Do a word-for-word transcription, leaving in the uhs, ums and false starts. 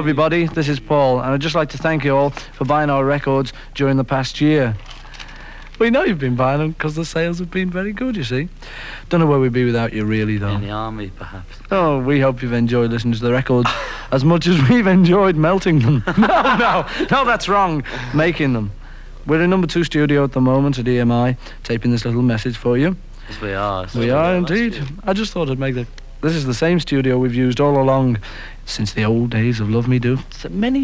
everybody. This is Paul, and I'd just like to thank you all for buying our records during the past year. We know you've been buying them because the sales have been very good, you see. Don't know where we'd be without you, really, though. In the army, perhaps. Oh, we hope you've enjoyed listening to the records as much as we've enjoyed melting them. no, no, no, that's wrong. Making them. We're in number two studio at the moment at E M I, taping this little message for you. Yes, we are. We are indeed. I just thought I'd make the... This is the same studio we've used all along since the old days of Love Me Do. So many